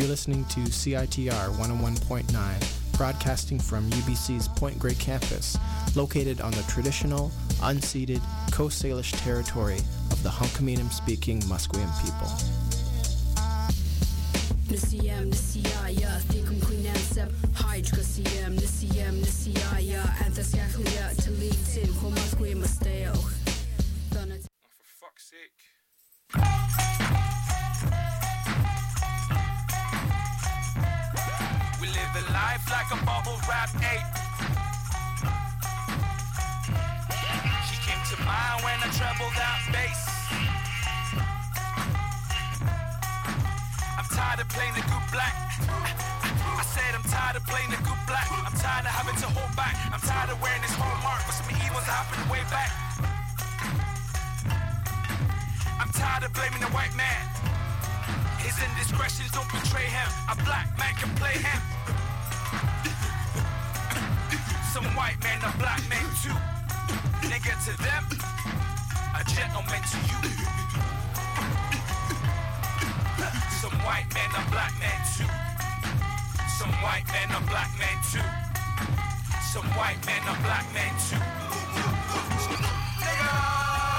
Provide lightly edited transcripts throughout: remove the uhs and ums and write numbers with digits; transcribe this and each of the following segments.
You're listening to CITR 101.9, broadcasting from UBC's Point Grey campus, located on the traditional, unceded Coast Salish territory of the Hunkaminam-speaking Musqueam people. Nisiyam nisiyaya thikum kuinam sep hydra siyam nisiyaya antaskaklia talitin homasque masteo. For fuck's sake. We live a life like a bubble wrap ape. She came to mind when I trebled that bass. I'm tired of playing the good black. I said I'm tired of playing the good black. I'm tired of having to hold back. I'm tired of wearing this hallmark, but some evils happened way back. I'm tired of blaming the white man. His indiscretions don't betray him. A black man can play him. Some white men are black men too. Nigga to them, a gentleman to you. Some white men are black men too. Some white men are black men too. Some white men are black men too. Nigga.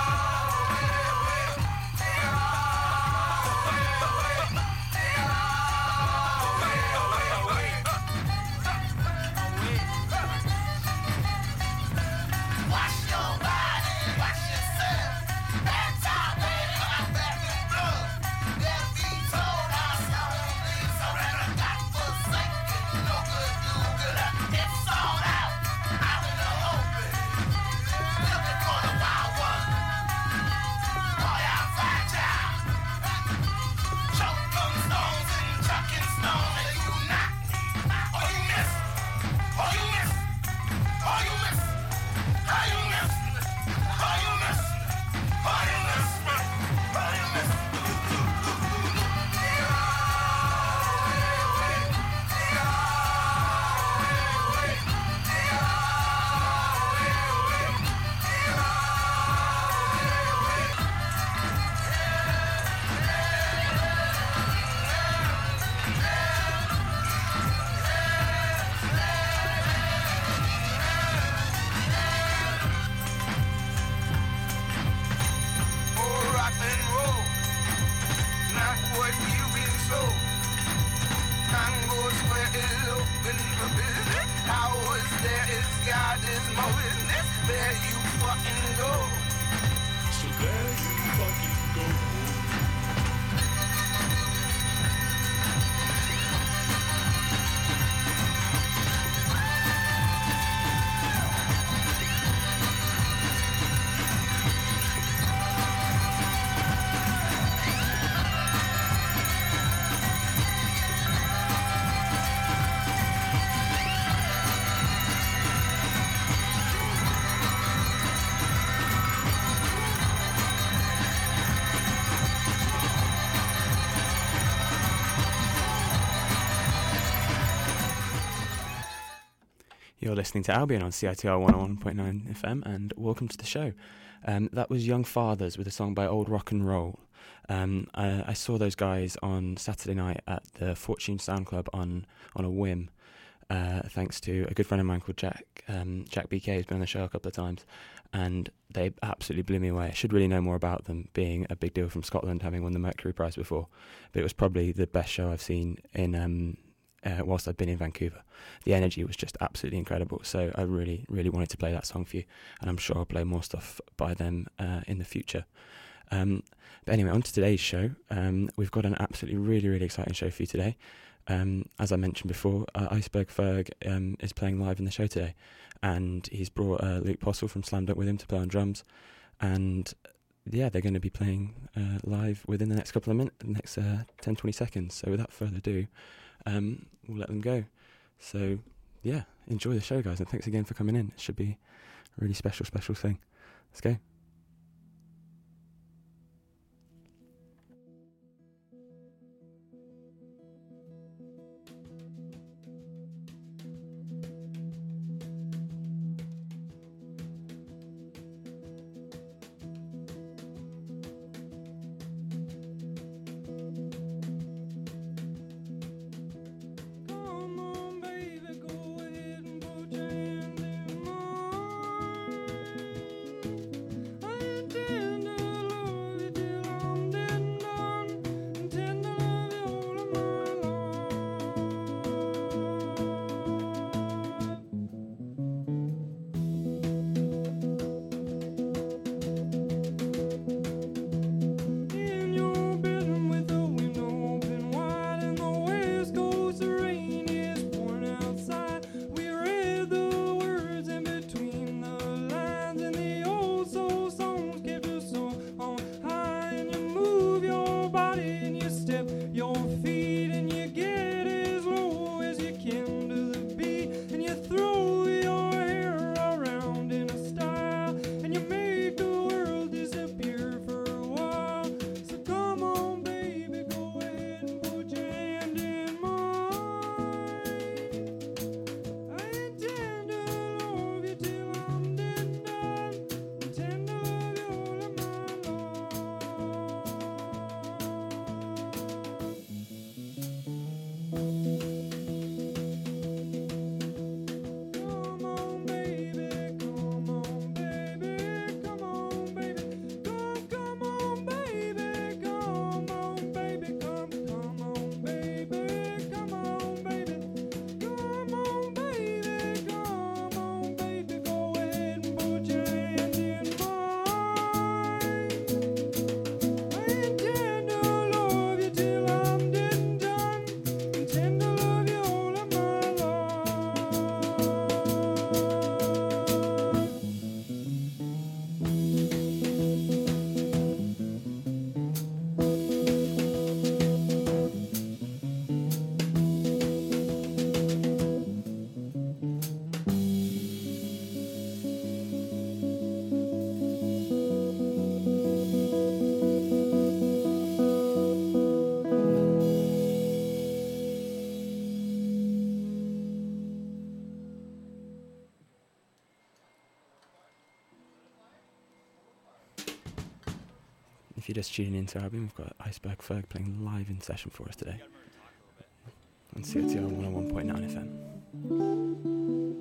You're listening to Albion on CITR 101.9 FM, and welcome to the show. That was Young Fathers with a song by Old Rock and Roll. I saw those guys on Saturday night at the Fortune Sound Club on a whim, thanks to a good friend of mine called Jack. Jack BK has been on the show a couple of times, and they absolutely blew me away. I should really know more about them, being a big deal from Scotland, having won the Mercury Prize before. But it was probably the best show I've seen in whilst I've been in Vancouver. The energy was just absolutely incredible, so I really, really wanted to play that song for you, and I'm sure I'll play more stuff by them in the future. But anyway, on to today's show. We've got an absolutely really, really exciting show for you today. As I mentioned before, Iceberg Ferg is playing live in the show today, and he's brought Luke Postle from Slam Dunk with him to play on drums, and yeah, they're going to be playing live within the next couple of minutes, the next 10-20 seconds. So without further ado, we'll let them go. So yeah, enjoy the show, guys, and thanks again for coming in. It should be a really special thing. Let's go. if you're just tuning into Albion, we've got Iceberg Ferg playing live in session for us today on CITR 101.9 FM.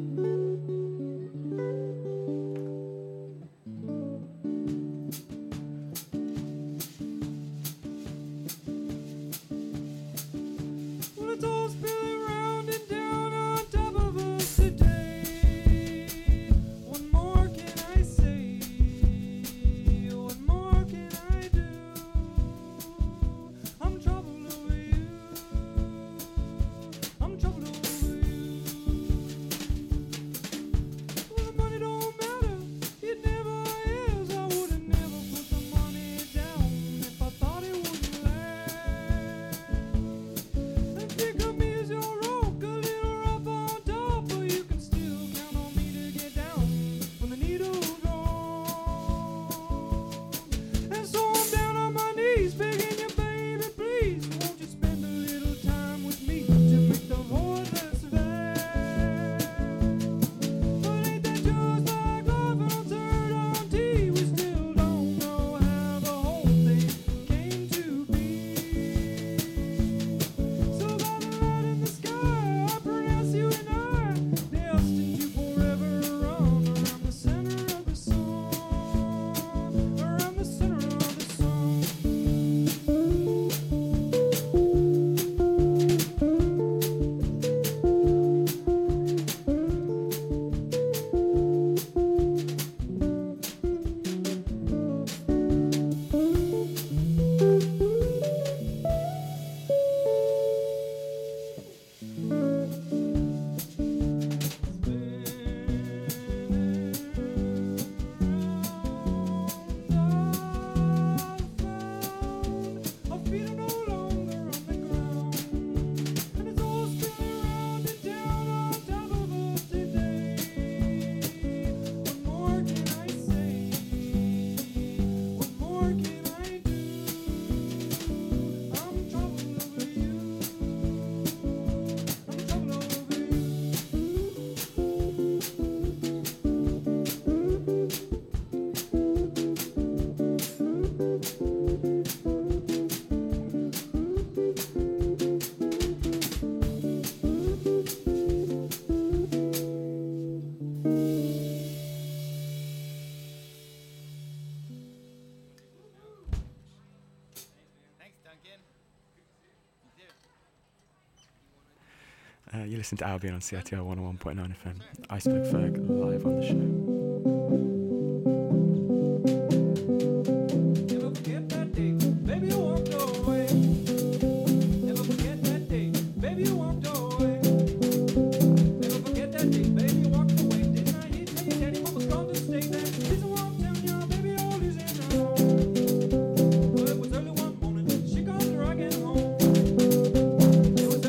You listen to Albion on CITR 101.9 FM. Iceberg Ferg live on the show.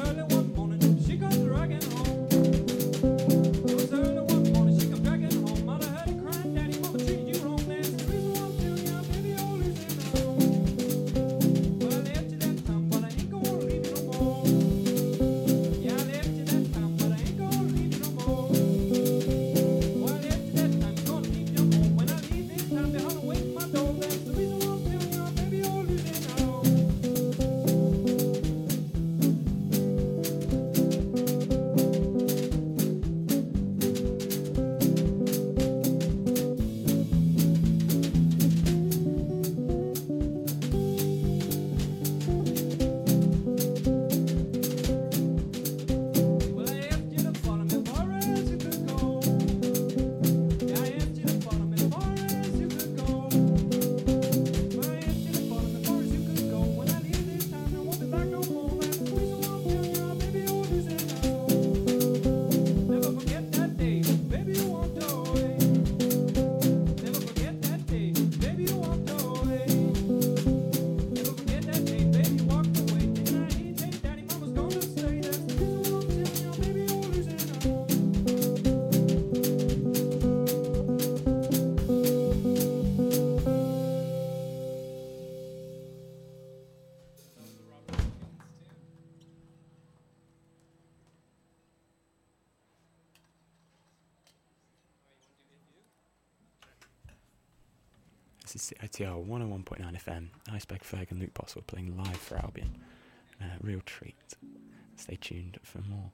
Home. This is CITR 101.9 FM. Iceberg Ferg and Luke Boswell playing live for Albion. Real treat. Stay tuned for more.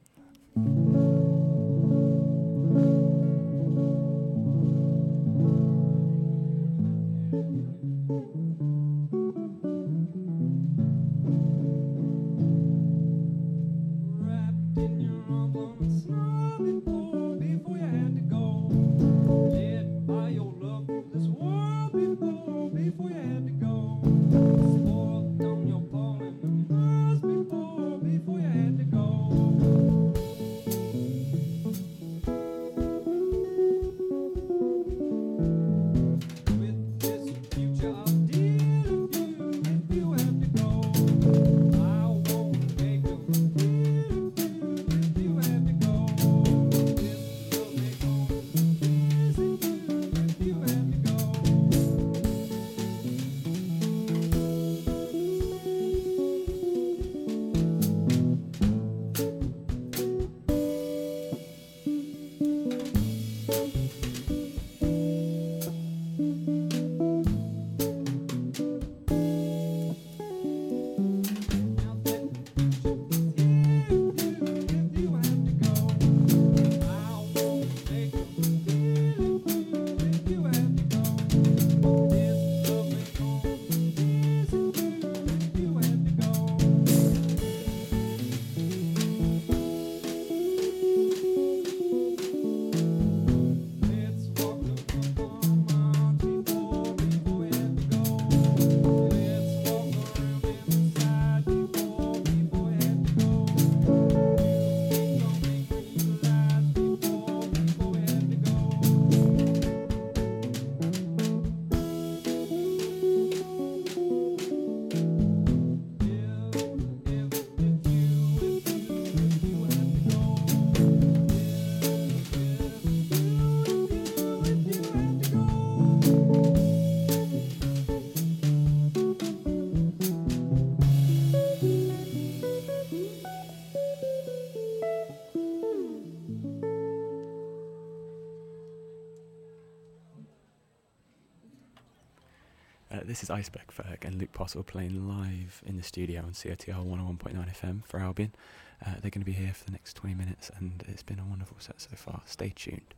This is Iceberg Ferg and Luke Boswell playing live in the studio on CITR 101.9 FM for Albion. They're going to be here for the next 20 minutes and it's been a wonderful set so far. Stay tuned.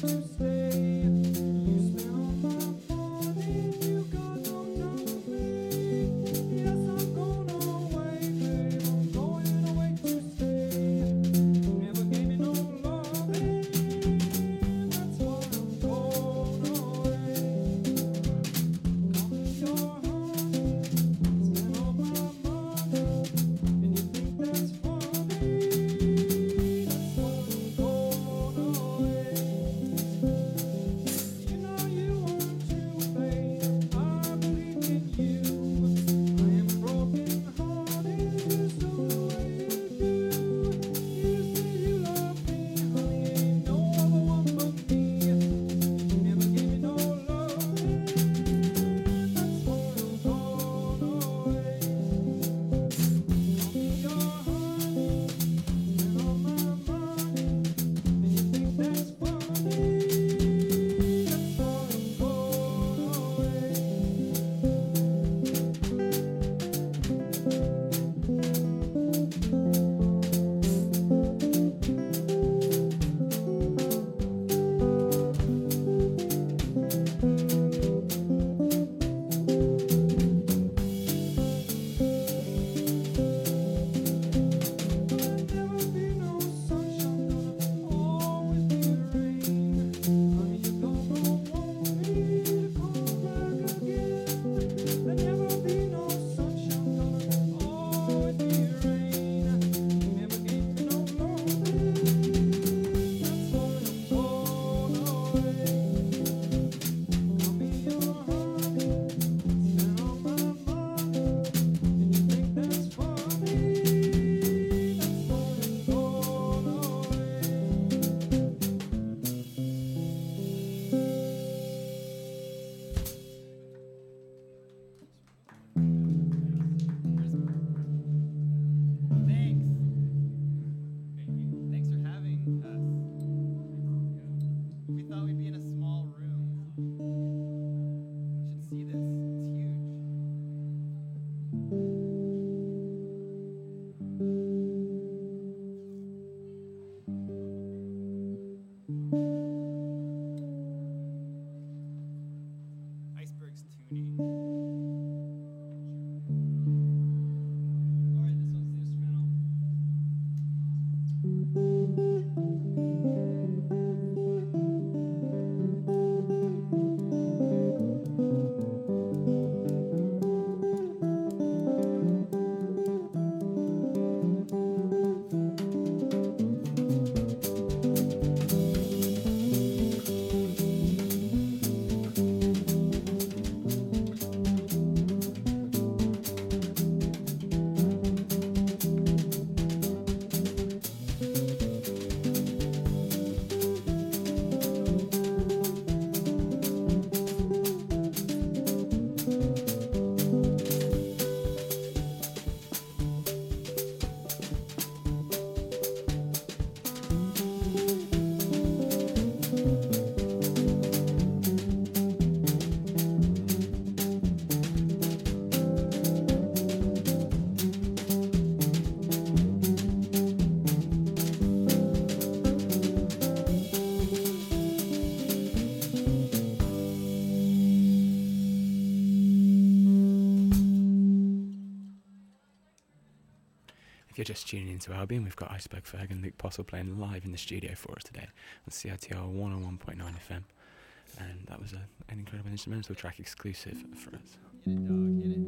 You got no time for me. Thanks for having us. We thought we'd be in a small room. You should see this. It's huge. Iceberg's tuning. All right, this one's the instrumental. If you're just tuning into Albion, we've got Iceberg Ferg and Luke Postle playing live in the studio for us today on CITR 101.9 FM. And that was an incredible instrumental track exclusive for us. Get it, dog, get it.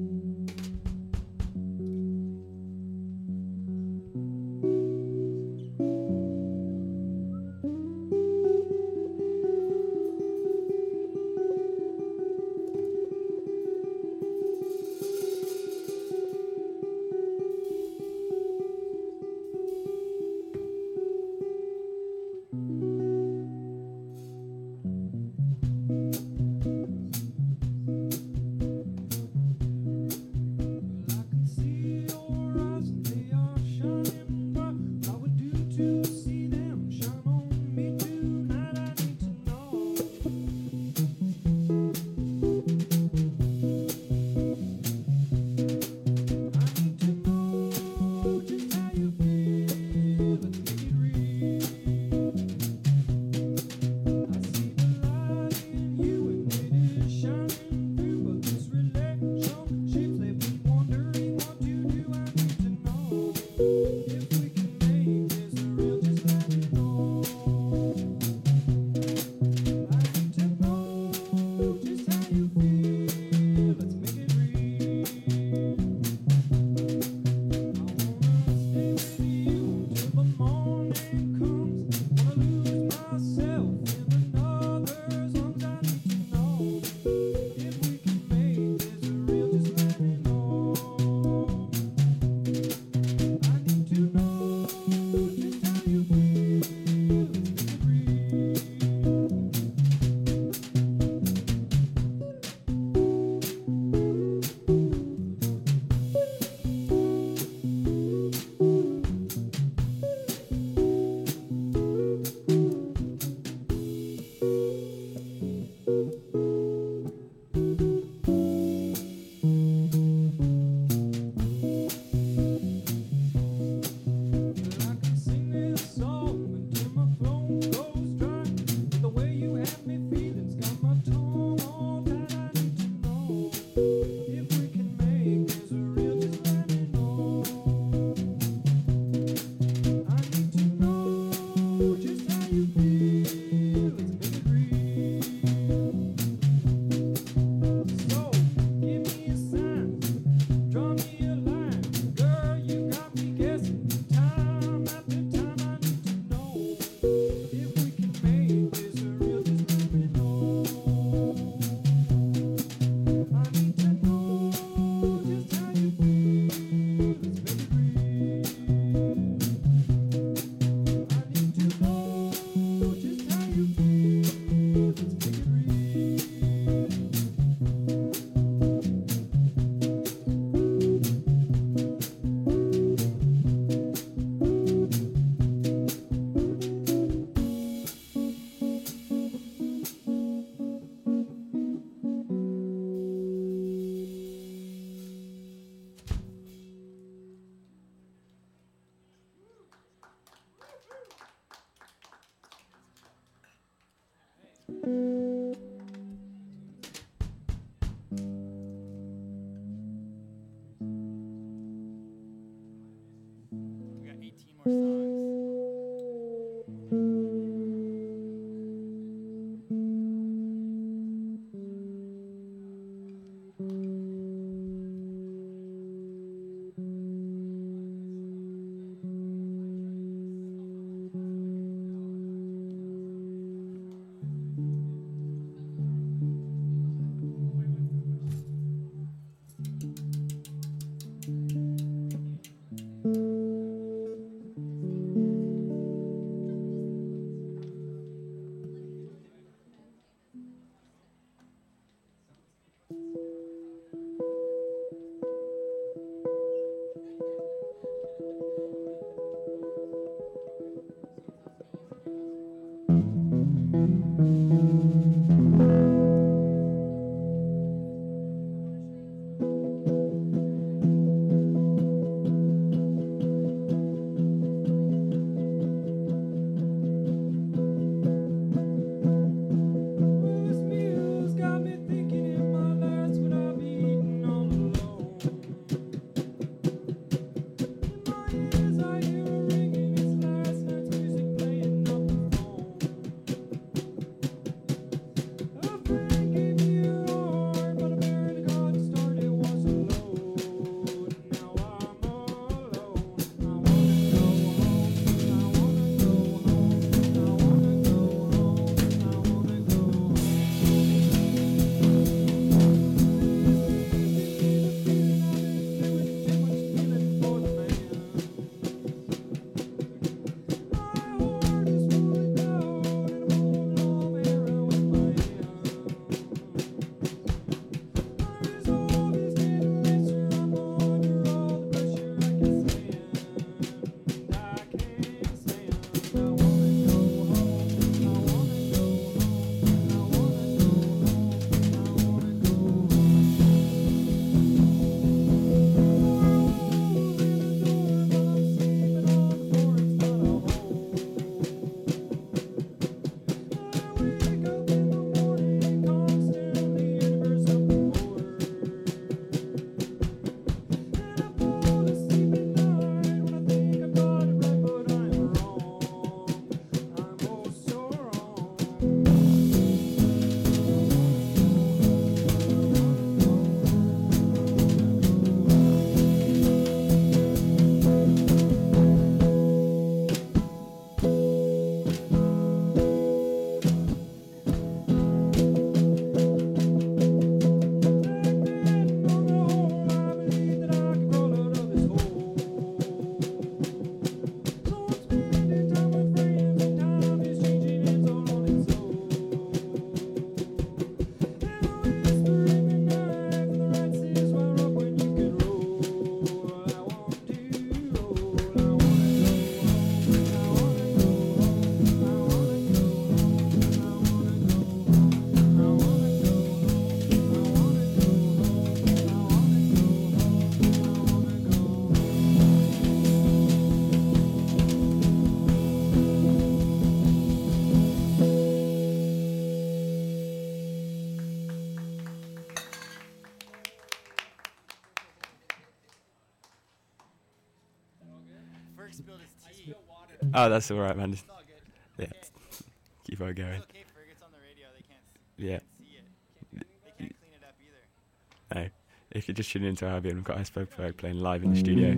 Oh, that's all right, man. It's all good. Yeah, keep on going. It's okay, Ferg. It's on the radio. They can't. Yeah. See it. They can't clean it up either. No, if you're just tuning into Albion, we've got Iceberg Ferg playing live in the studio.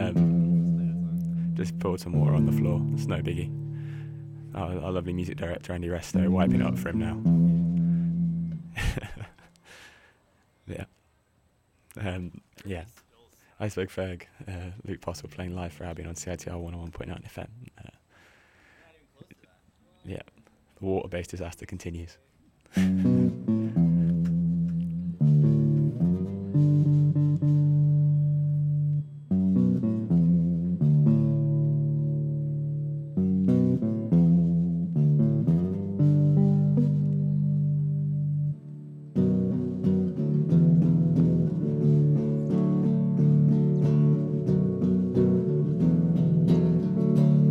Just poured some water on the floor. It's no biggie. Our lovely music director Andy Resto wiping it up for him now. Yeah. Yeah. Iceberg Ferg, Luke Pottle playing live for Albion on CITR 101.9 FM. Yeah, the water-based disaster continues.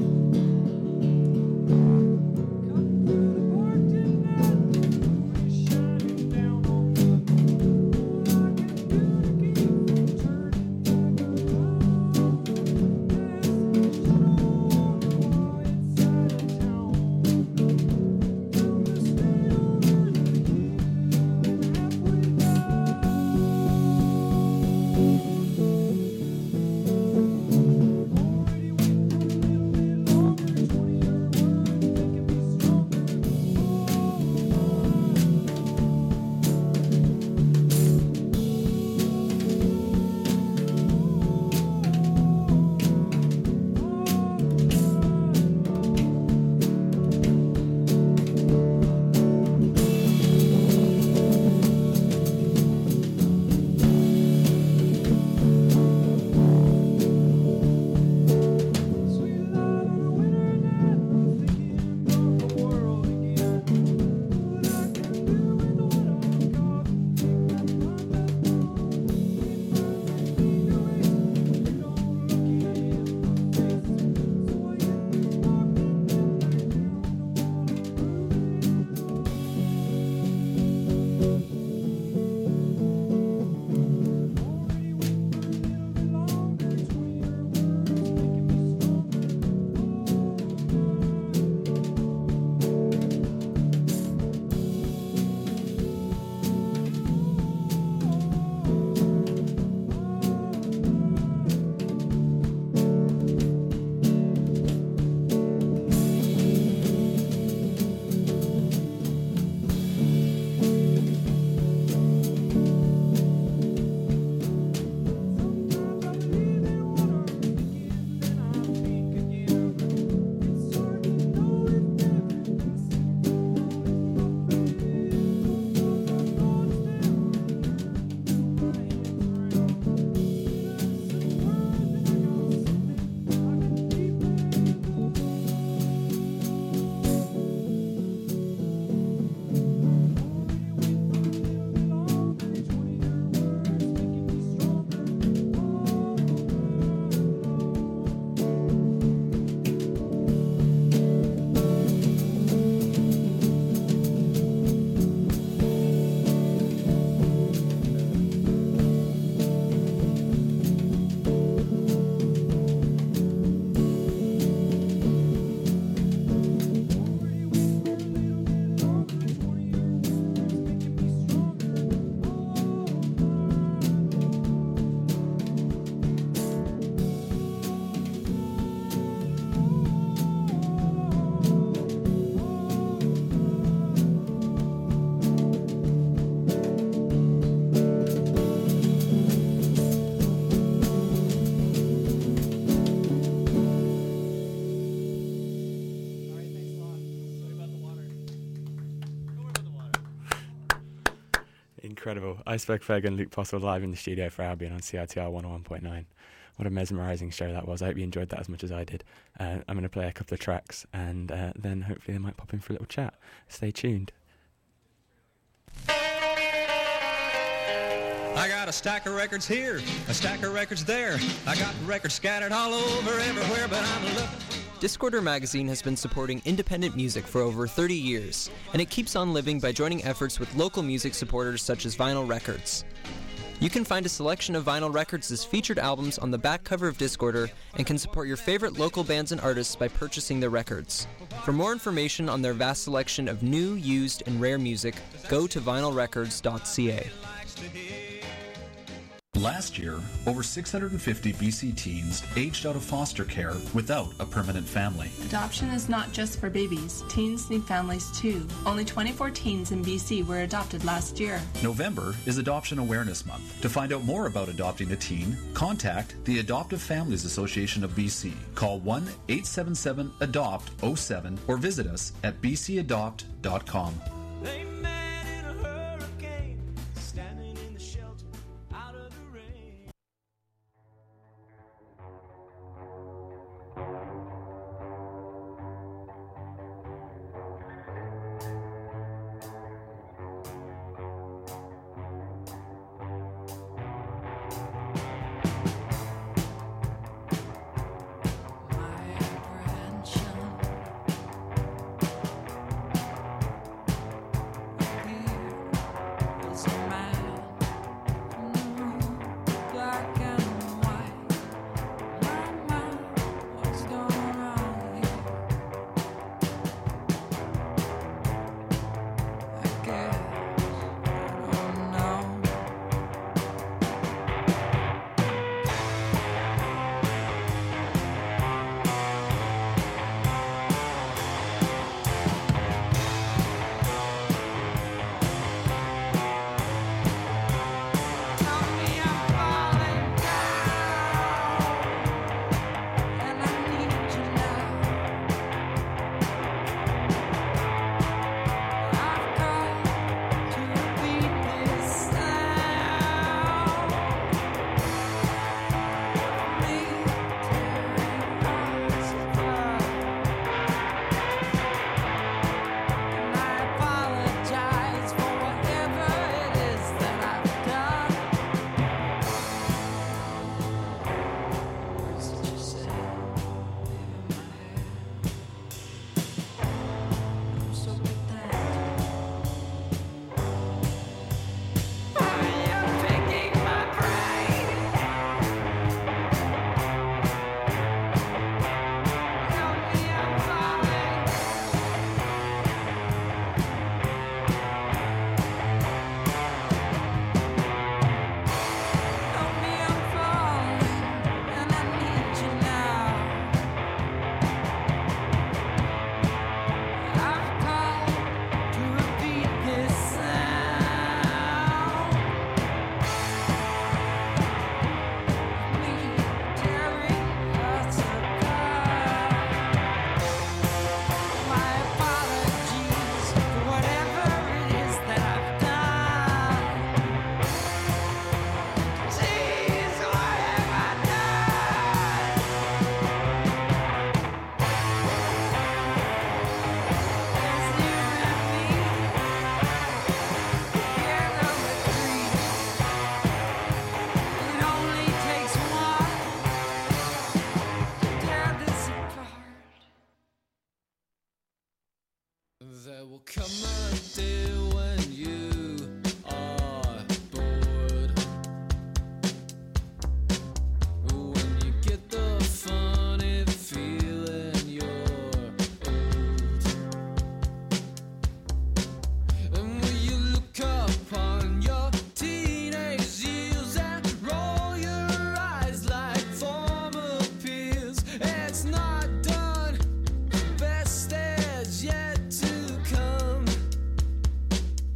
Come through the park tonight. Incredible. Iceberg Ferg and Luke Postle live in the studio for Albion on CITR 101.9. What a mesmerising show that was. I hope you enjoyed that as much as I did. I'm going to play a couple of tracks and then hopefully they might pop in for a little chat. Stay tuned. I got a stack of records here, a stack of records there. I got records scattered all over everywhere, but I'm looking. Discorder magazine has been supporting independent music for over 30 years, and it keeps on living by joining efforts with local music supporters such as Vinyl Records. You can find a selection of Vinyl Records' featured albums on the back cover of Discorder and can support your favorite local bands and artists by purchasing their records. For more information on their vast selection of new, used, and rare music, go to vinylrecords.ca. Last year, over 650 BC teens aged out of foster care without a permanent family. Adoption is not just for babies. Teens need families too. Only 24 teens in BC were adopted last year. November is Adoption Awareness Month. To find out more about adopting a teen, contact the Adoptive Families Association of BC. Call 1-877-ADOPT-07 or visit us at bcadopt.com. They met in a hurricane, standing in the shelter out of the rain. There will come a day when you are bored, when you get the funny feeling you're old, and when you look upon your teenage years and roll your eyes like former peers. It's not done, best is yet to come.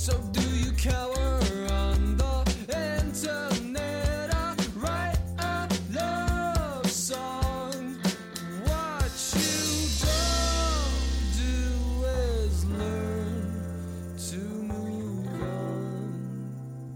So do you cower on the internet or write a love song? What you don't do is learn to move on.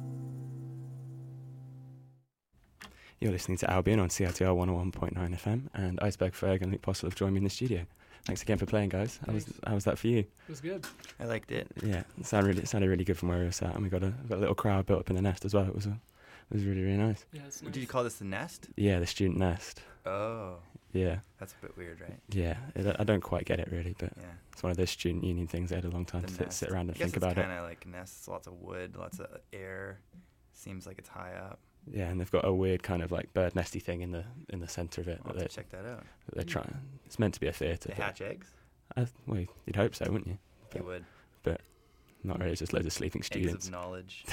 You're listening to Albion on CITR 101.9 FM, and Iceberg Ferg and Luke Postle have joined me in the studio. Thanks again for playing, guys. How was that for you? It was good. I liked it. Yeah, it sounded really good from where we were sat, and we got a little crowd built up in the nest as well. It was really, really nice. Yeah, it's What nice. did you call this, the nest? Yeah, the student nest. Oh, Yeah, that's a bit weird, right? yeah. I don't quite get it really, but Yeah. it's one of those student union things. They had a long time The to nest. sit around and I guess think about it's it. kind of like nests, lots of wood, lots of air. Seems like it's high up. Yeah, and they've got a weird kind of like bird nesty thing in the centre of it. I'll That have to check that out. they're trying. It's meant to be a theatre. They hatch eggs? Well, you'd hope so, wouldn't you? You would. Not really. It's just loads of sleeping students. Eggs of knowledge.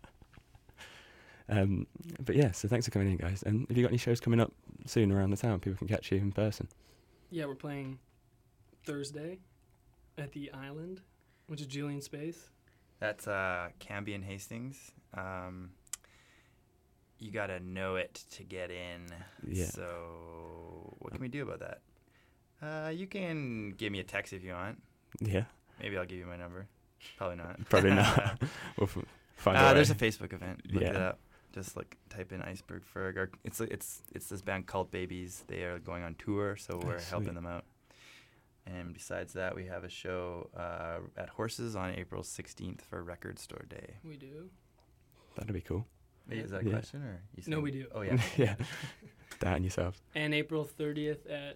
But yeah, so thanks for coming in, guys. And have you got any shows coming up soon around the town? People can catch you in person. Yeah, we're playing Thursday at the Island, which is Julian Space. That's Cambie and Hastings. You gotta know it to get in. Yeah. So what can we do about that? You can give me a text if you want. Yeah, Maybe I'll give you my number. Probably not. probably not. We'll find a way. There's a Facebook event. Look it Yeah. up. Just type in Iceberg Ferg. Or it's this band Cult Babies. They are going on tour, so we're helping sweet. them out. And besides that, we have a show at Horses on April 16th for Record Store Day. We do. That'd be cool. Wait, is that a Yeah. question or you No, said- we do. Oh yeah. Yeah. Down yourselves. And April 30th at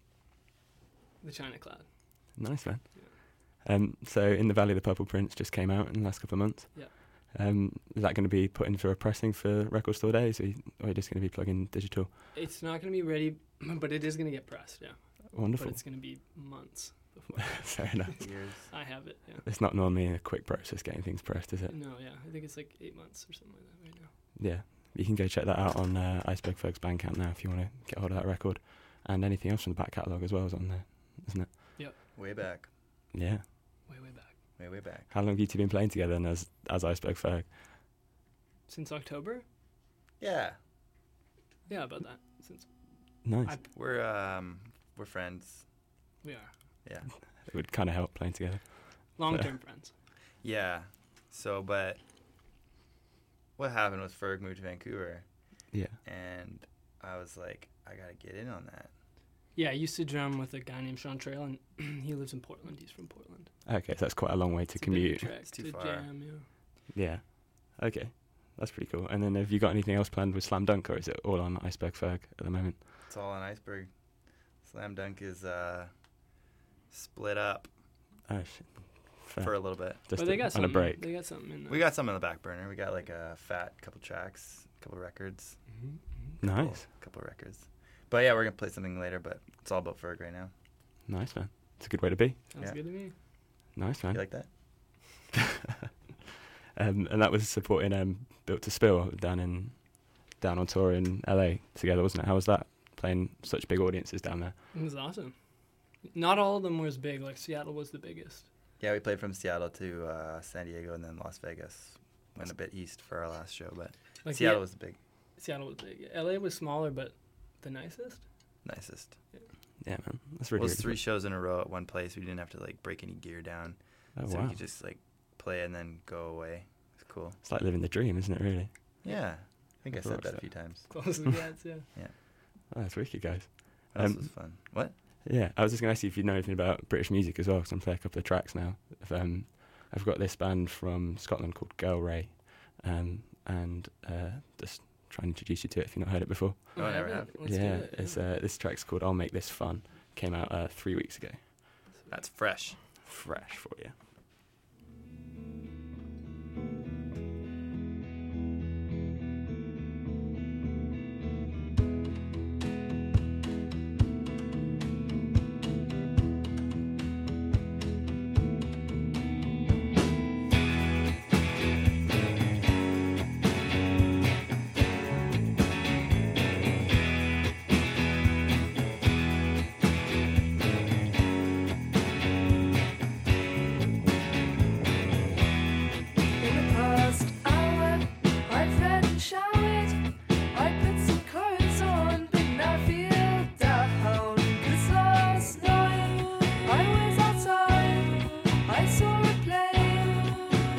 the China Cloud. Nice, man. So In the Valley of the Purple Prince just came out in the last couple of months. Yeah. Is that going to be put in for a pressing for Record Store Days, or are you just going to be plugging digital? It's not going to be ready, but it is going to get pressed, yeah. Wonderful. But it's going to be months before Fair enough. Years. I have it, yeah. It's not normally a quick process getting things pressed, is it? No, yeah. I think it's like 8 months or something like that right now. Yeah. You can go check that out on Iceberg Ferg's Bandcamp now if you want to get hold of that record. And anything else from the back catalogue as well is on there, isn't it? Way back. Yeah. Way back. Way back. How long have you two been playing together then as Iceberg Ferg? Since October? Yeah. Yeah, about that. Since Nice. We're friends. we are. Yeah. It would kind of help playing together. Long-term friends. Yeah. So, but what happened was Ferg moved to Vancouver, Yeah. and I was like, I gotta get in on that. Yeah, I used to drum with a guy named Sean Trail, and he lives in Portland. He's from Portland. Okay, so that's quite a long way to It's a big commute. trek It's too to far. jam, yeah. Yeah. Okay. That's pretty cool. And then have you got anything else planned with Slam Dunk, or is it all on Iceberg Ferg at the moment? It's all on Iceberg. Slam Dunk is split up Oh, shit. Fair. for a little bit. Just But they on got a something. break. They got something in there. We got some on the back burner. We got like a fat couple tracks, couple records. Nice. Couple records. But yeah, we're gonna play something later. But it's all about Ferg right now. Nice, man. It's a good way to be. Sounds Yeah. good to me. Nice, man. You like that? And that was supporting Built to Spill down on tour in LA together, wasn't it? How was that, playing such big audiences down there? It was awesome. Not all of them were as big. Like Seattle was the biggest. Yeah, we played from Seattle to San Diego and then Las Vegas. Went a bit east for our last show, but Like Seattle was the big, Seattle was big. LA was smaller, but the nicest. nicest. Yeah, man. That's It really, was really 3 cool. shows in a row at one place. We didn't have to like break any gear down. Oh, So wow. we could just like play and then go away. It's cool. It's like living the dream, isn't it, really? Yeah. I think I I said thought that so. a few times. Close as it gets, yeah. Oh, that's wicked, guys. That was fun. What? Yeah, I was just going to ask you if you know anything about British music as well, because I'm playing a couple of tracks now. I've got this band from Scotland called Girl Ray, and just try and introduce you to it if you've not heard it before. Oh, I never have. Let's yeah, do it, it's this track's called I'll Make This Fun. Came out 3 weeks ago. That's fresh. Fresh for you.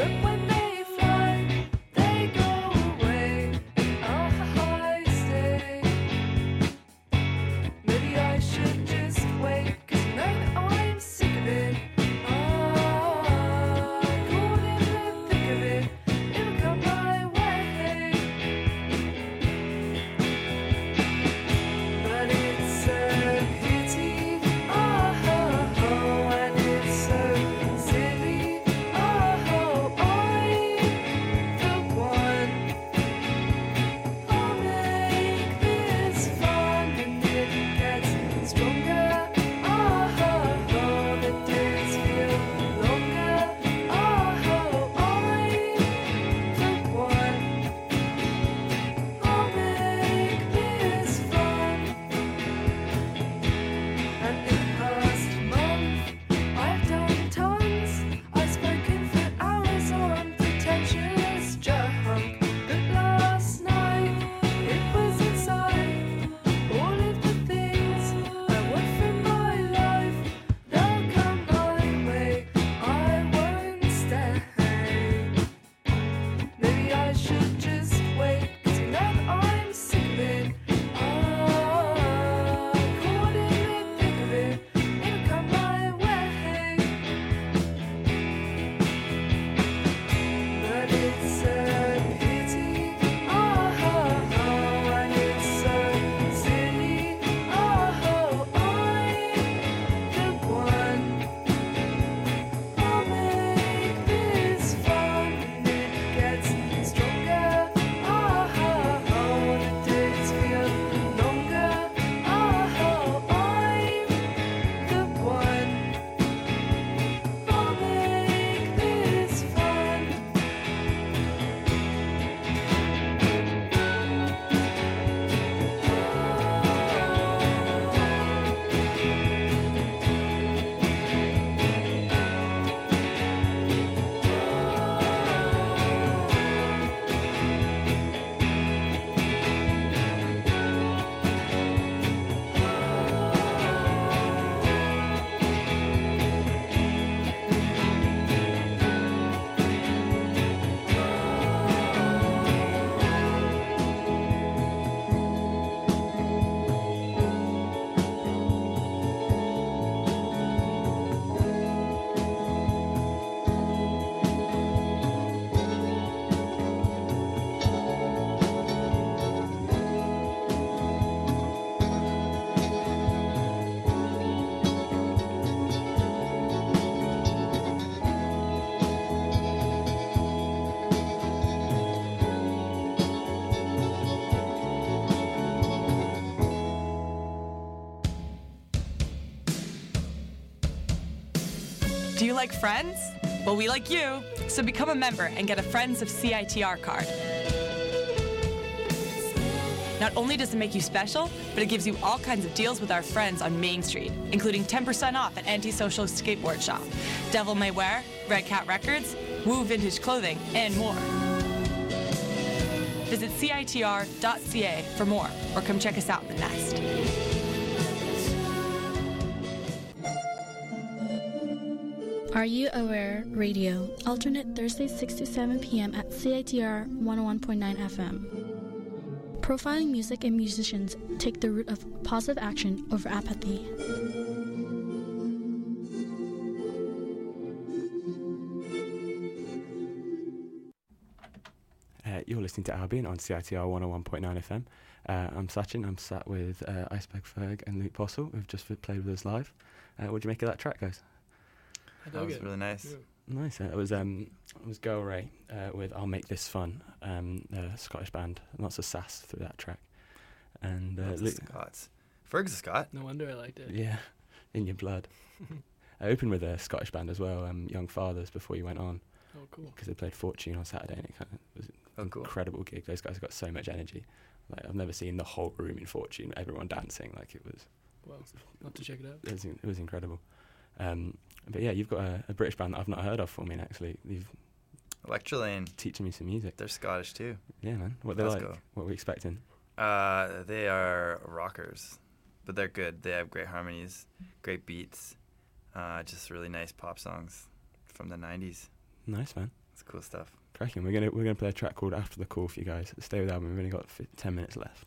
Do you like Friends? Well, we like you, so become a member and get a Friends of CITR card. Not only does it make you special, but it gives you all kinds of deals with our friends on Main Street, including 10% off at Antisocial Skateboard Shop, Devil May Wear, Red Cat Records, Woo Vintage Clothing, and more. Visit CITR.ca for more, or come check us out in the Nest. Are You Aware Radio, alternate Thursdays 6 to 7 p.m. at CITR 101.9 FM. Profiling music and musicians take the route of positive action over apathy. You're listening to Albion on CITR 101.9 FM. I'm Sachin. I'm sat with Iceberg Ferg and Luke Postle, who've just played with us live. What do you make of that track, guys? That was really nice. Yeah. Nice. It was Girl Ray with "I'll Make This Fun," a Scottish band. Lots of sass through that track. And Scots. Ferg's a Scot. No wonder I liked it. Yeah, in your blood. I opened with a Scottish band as well, Young Fathers, before you went on. Oh, cool. Because they played Fortune on Saturday, and it kind of was an incredible gig. Those guys have got so much energy. Like, I've never seen the whole room in Fortune, everyone dancing. Like, it was. Well, I'll have to check it out. It was incredible. But yeah, you've got a British band that I've not heard of for me, actually. You've Electrolane. Teaching me some music. They're Scottish too. Yeah, man. What they're like? What are we expecting? They are rockers, but they're good. They have great harmonies, great beats, just really nice pop songs from the 90s. Nice, man. It's cool stuff. Cracking. We're gonna play a track called After the Call for you guys. Stay with the album. We've only got 10 minutes left.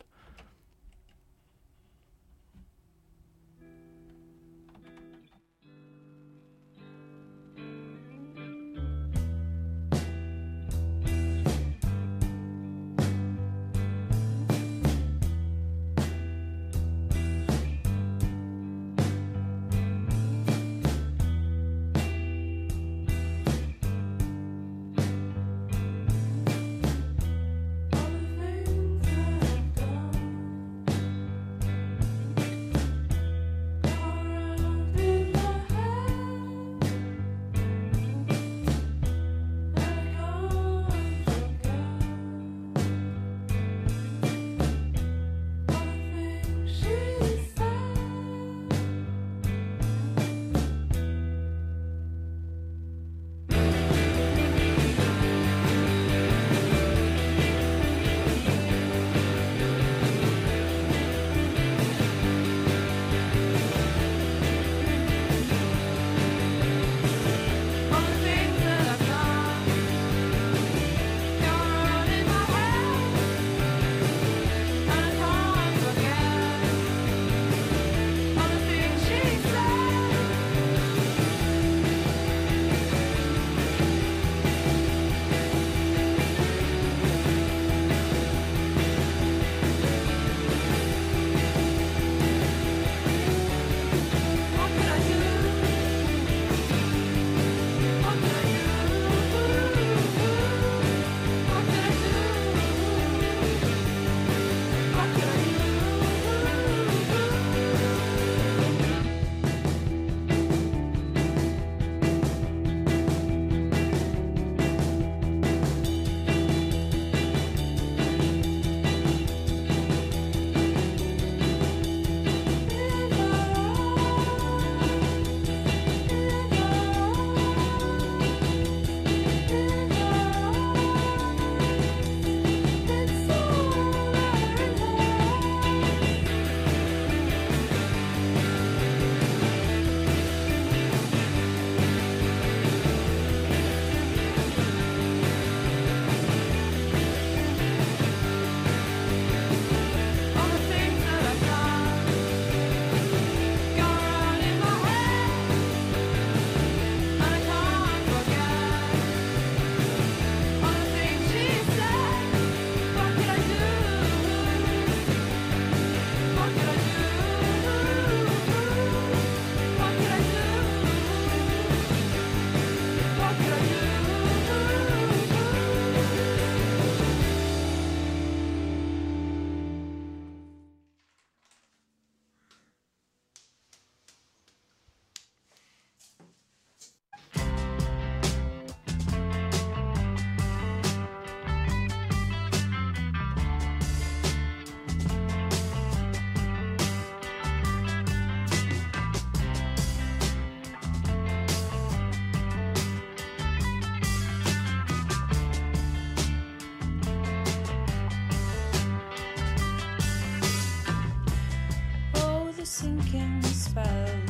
sinking spell.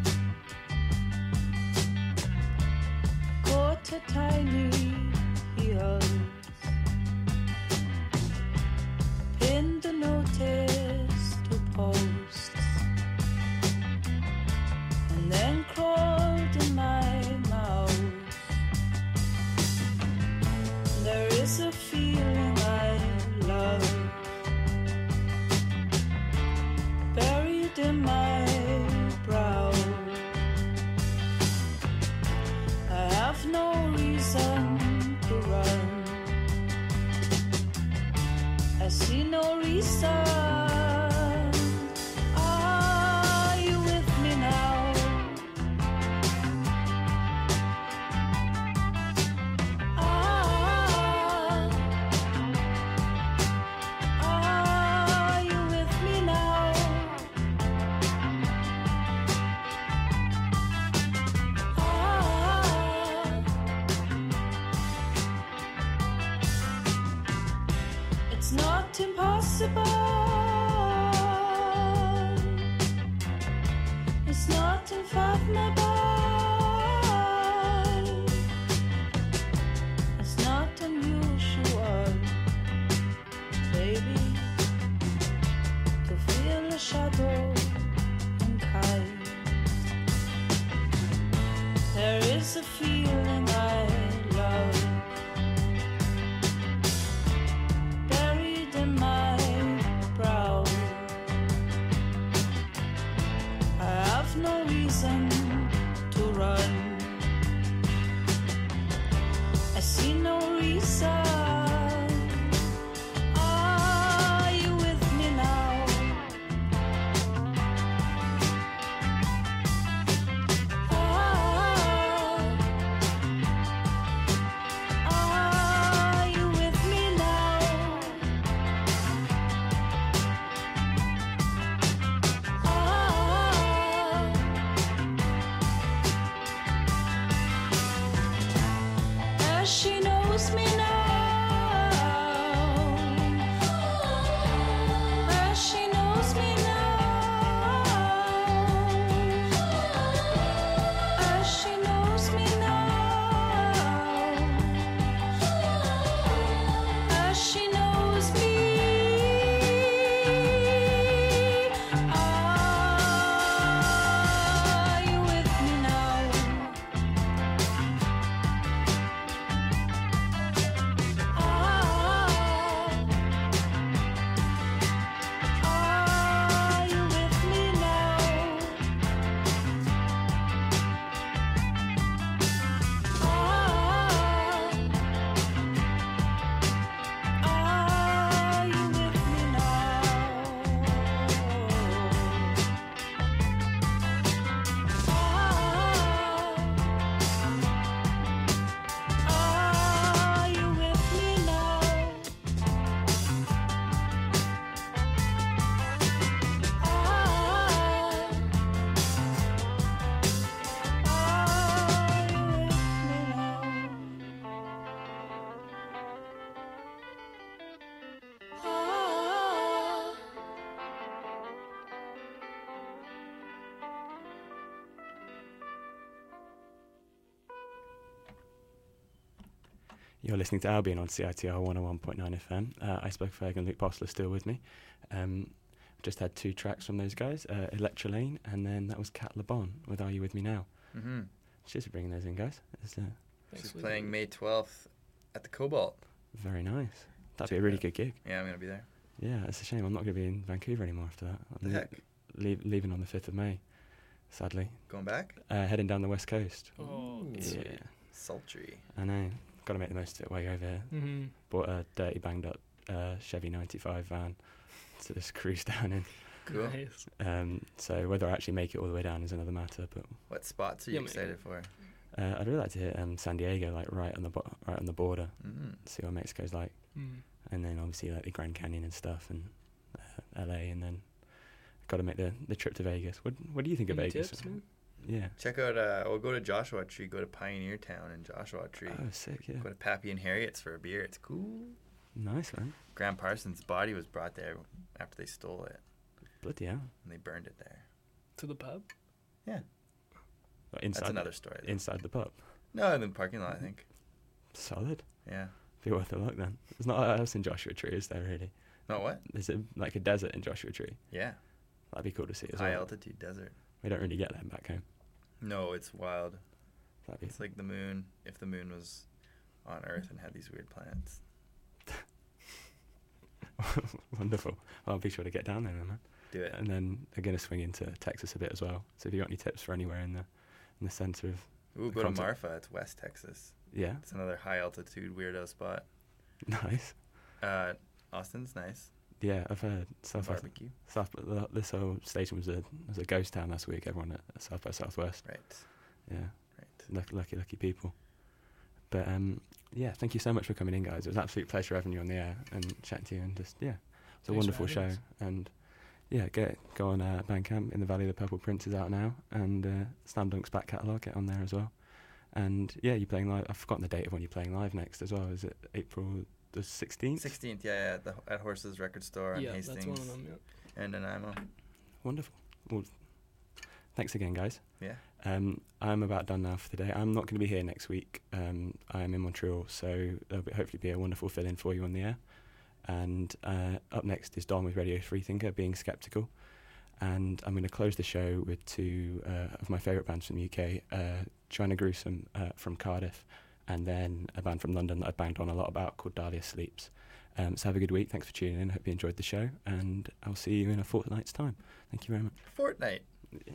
Caught to tiny heels, pinned a notice to posts, and then crawled in my mouth. There is a feeling I love buried in my brow. I have no reason to run. I see no reason. Are you with me now? Are you with me now? It's not impossible. It's not unfathomable. You're listening to Albion on CITR 101.9 FM. I Spoke Ferg and Luke Postler still with me. Just had 2 tracks from those guys, Electra Lane, and then that was Kat LeBon with Are You With Me Now? Mm-hmm. Cheers for bringing those in, guys. She's playing May 12th at the Cobalt. Very nice. That'd be a really good gig. Yeah, I'm going to be there. Yeah, it's a shame. I'm not going to be in Vancouver anymore after that. The heck? Leaving on the 5th of May, sadly. Going back? Heading down the west coast. Oh, yeah. Sultry. I know. Got to make the most of it while you're over here. Mm-hmm. Bought a dirty, banged up Chevy 95 van to just cruise down in. Cool. Nice. So whether I actually make it all the way down is another matter. But what spots are you excited for? I'd really like to hit San Diego, like right on the border. See what Mexico's like, and then obviously like the Grand Canyon and stuff, and LA, and then got to make the trip to Vegas. What do you think of Vegas? Tips, man? Yeah. Check out. We'll go to Joshua Tree. Go to Pioneer Town in Joshua Tree. Oh, sick! Yeah. Go to Pappy and Harriet's for a beer. It's cool. Nice, man. Graham Parsons' body was brought there after they stole it. Bloody hell! And they burned it there. To the pub? Yeah. Inside That's another story. Though. Inside the pub? No, in the parking lot, I think. Solid. Yeah. Be worth a look then. There's not a house in Joshua Tree, is there really? Not what? There's like a desert in Joshua Tree. Yeah. That'd be cool to see as well. High well. altitude desert. We don't really get them back home. No, it's wild. It's like the moon, if the moon was on Earth and had these weird planets. Wonderful. Well, I'll be sure to get down there then, man. Do it. And then I'm going to swing into Texas a bit as well. So if you got any tips for anywhere in the centre of... Ooh, go to Marfa. It's West Texas. Yeah. It's another high altitude weirdo spot. Nice. Austin's nice. Yeah, I've heard. Barbecue. This whole station was a ghost town last week. Everyone at South by Southwest. Right. Yeah. Right. Lucky people. But yeah, thank you so much for coming in, guys. It was an absolute pleasure having you on the air and chatting to you, and just it's a wonderful show. And yeah, go on Bandcamp. In the Valley of the Purple Prince is out now, and Slam Dunk's back catalogue, get on there as well. And yeah, you're playing live. I've forgotten the date of when you're playing live next as well. Is it April the 16th? 16th, yeah, at Horses Record Store in Hastings. That's one of them, yeah. And Nanaimo. Wonderful. Well, thanks again, guys. Yeah. I'm about done now for today. I'm not going to be here next week. I am in Montreal, so there'll hopefully be a wonderful fill-in for you on the air. And up next is Don with Radio Freethinker, Being Skeptical. And I'm going to close the show with 2 of my favourite bands from the UK, Joanna Gruesome from Cardiff, and then a band from London that I've banged on a lot about called Dahlia Sleeps. So have a good week. Thanks for tuning in. Hope you enjoyed the show, and I'll see you in a fortnight's time. Thank you very much. Fortnight. Yeah.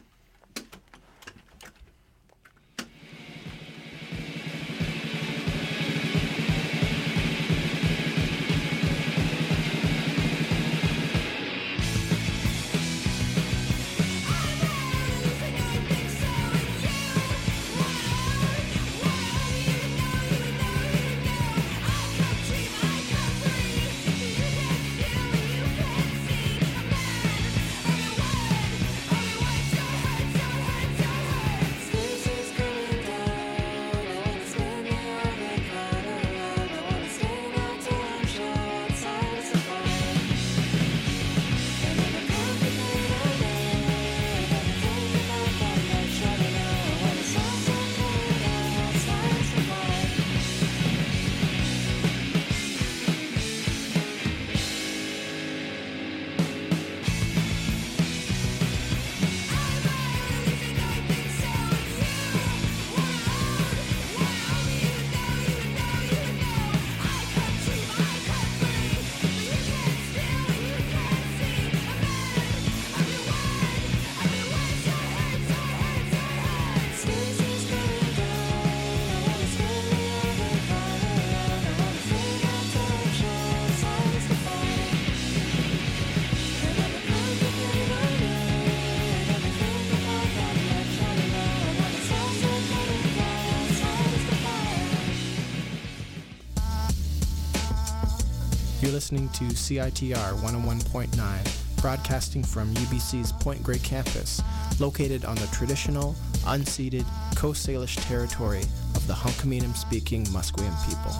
You're listening to CITR 101.9, broadcasting from UBC's Point Grey campus, located on the traditional, unceded Coast Salish territory of the Hunkaminam-speaking Musqueam people.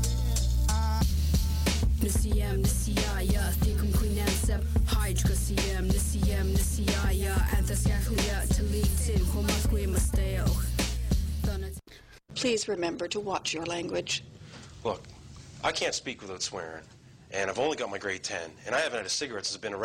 Nisiyam, Nisiyaya, Thikum Queenam Seb, Hydra Siyam, Nisiyam, Nisiyaya, Anthasyakuya, Talitin, Homasqueam Masteo. Please remember to watch your language. Look, I can't speak without swearing, and I've only got my grade 10, and I haven't had a cigarette since I've been arrested.